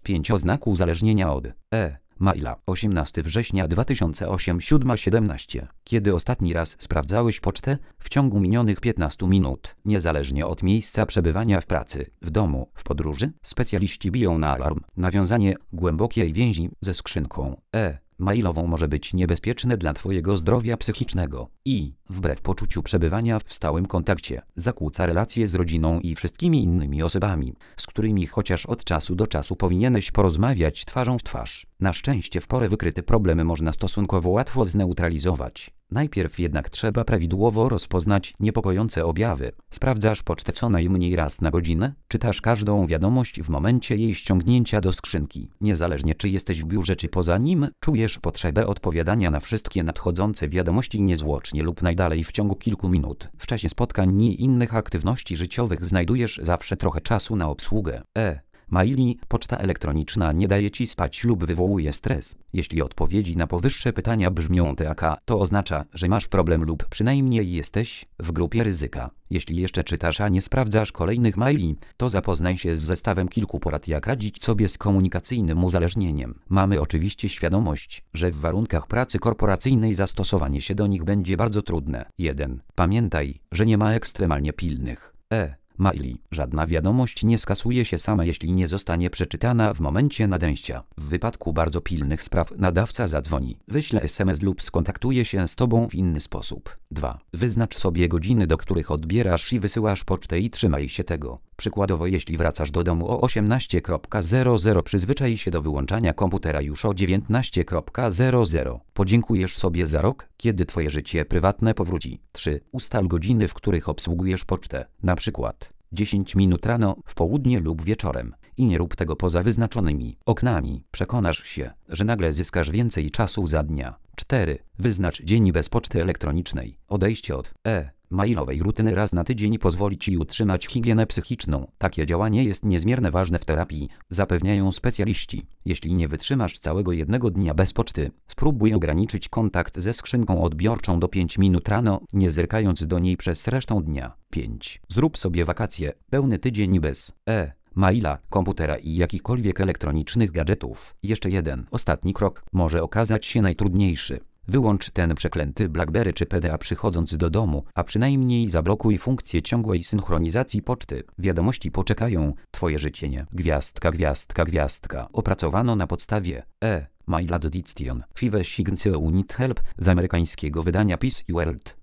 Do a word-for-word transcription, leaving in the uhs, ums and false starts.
pięć Oznak uzależnienia od e. maila. osiemnastego września dwa tysiące ósmego, siódma siedemnaście. Kiedy ostatni raz sprawdzałeś pocztę? W ciągu minionych piętnastu minut. Niezależnie od miejsca przebywania, w pracy, w domu, w podróży, specjaliści biją na alarm. Nawiązanie głębokiej więzi ze skrzynką e. mailową może być niebezpieczne dla Twojego zdrowia psychicznego i, wbrew poczuciu przebywania w stałym kontakcie, zakłóca relacje z rodziną i wszystkimi innymi osobami, z którymi chociaż od czasu do czasu powinieneś porozmawiać twarzą w twarz. Na szczęście w porę wykryte problemy można stosunkowo łatwo zneutralizować. Najpierw jednak trzeba prawidłowo rozpoznać niepokojące objawy. Sprawdzasz pocztę co najmniej raz na godzinę? Czytasz każdą wiadomość w momencie jej ściągnięcia do skrzynki? Niezależnie czy jesteś w biurze czy poza nim, czujesz potrzebę odpowiadania na wszystkie nadchodzące wiadomości niezwłocznie lub najdalej w ciągu kilku minut. W czasie spotkań i innych aktywności życiowych znajdujesz zawsze trochę czasu na obsługę e. maili. Poczta elektroniczna nie daje Ci spać lub wywołuje stres. Jeśli odpowiedzi na powyższe pytania brzmią tak, to oznacza, że masz problem lub przynajmniej jesteś w grupie ryzyka. Jeśli jeszcze czytasz, a nie sprawdzasz kolejnych maili, to zapoznaj się z zestawem kilku porad, jak radzić sobie z komunikacyjnym uzależnieniem. Mamy oczywiście świadomość, że w warunkach pracy korporacyjnej zastosowanie się do nich będzie bardzo trudne. jeden. Pamiętaj, że nie ma ekstremalnie pilnych e. maili. Żadna wiadomość nie skasuje się sama, jeśli nie zostanie przeczytana w momencie nadejścia. W wypadku bardzo pilnych spraw nadawca zadzwoni, wyśle es em es lub skontaktuje się z Tobą w inny sposób. dwa. Wyznacz sobie godziny, do których odbierasz i wysyłasz pocztę i trzymaj się tego. Przykładowo, jeśli wracasz do domu o osiemnasta zero zero, przyzwyczaj się do wyłączania komputera już o dziewiętnasta zero zero. Podziękujesz sobie za rok, kiedy Twoje życie prywatne powróci. trzy. Ustal godziny, w których obsługujesz pocztę. Na przykład dziesięć minut rano, w południe lub wieczorem. I nie rób tego poza wyznaczonymi oknami. Przekonasz się, że nagle zyskasz więcej czasu za dnia. cztery. Wyznacz dzień bez poczty elektronicznej. Odejście od e. mailowej rutyny raz na tydzień pozwoli Ci utrzymać higienę psychiczną. Takie działanie jest niezmiernie ważne w terapii, zapewniają specjaliści. Jeśli nie wytrzymasz całego jednego dnia bez poczty, spróbuj ograniczyć kontakt ze skrzynką odbiorczą do pięć minut rano, nie zerkając do niej przez resztę dnia. pięć. Zrób sobie wakacje, pełny tydzień bez e. maila, komputera i jakichkolwiek elektronicznych gadżetów. Jeszcze jeden, ostatni krok może okazać się najtrudniejszy. Wyłącz ten przeklęty BlackBerry czy P D A przychodząc do domu, a przynajmniej zablokuj funkcję ciągłej synchronizacji poczty. Wiadomości poczekają, Twoje życie nie. Gwiazdka, gwiazdka, gwiazdka. Opracowano na podstawie e. maila do Diction. Five Signs You Need Help z amerykańskiego wydania Peace World.